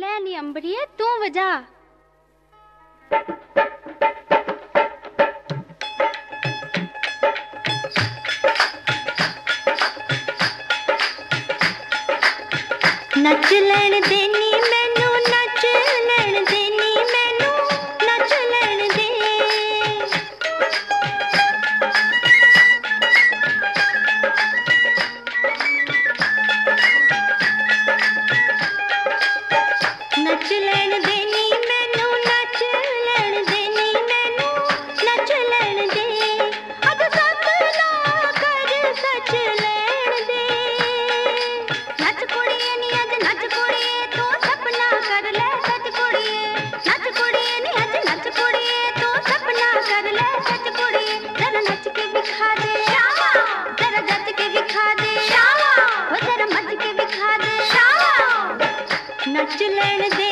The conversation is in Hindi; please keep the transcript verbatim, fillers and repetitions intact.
ਲੈ ਨੀ ਅੰਬਰੀਏ ਤੂੰ ਵਜਾ। नच लैण देनी मैनू नच लैण देनी मैनू नच लैण दे। नच लैण देनी मैनू नच लैण देनी मैनू नच लैण दे। अज सपना कर सच लैण दे। नच कुड़िए नी अज नच कुड़िए तू सपना कर ले सच कुड़िए। नच कुड़िए नी अज नच कुड़िए तू सपना कर ले सच कुड़िए। जरा नच के दिखा दे जरा जच के दिखा दे ओ जरा मच के दिखा दे। नच लैण दे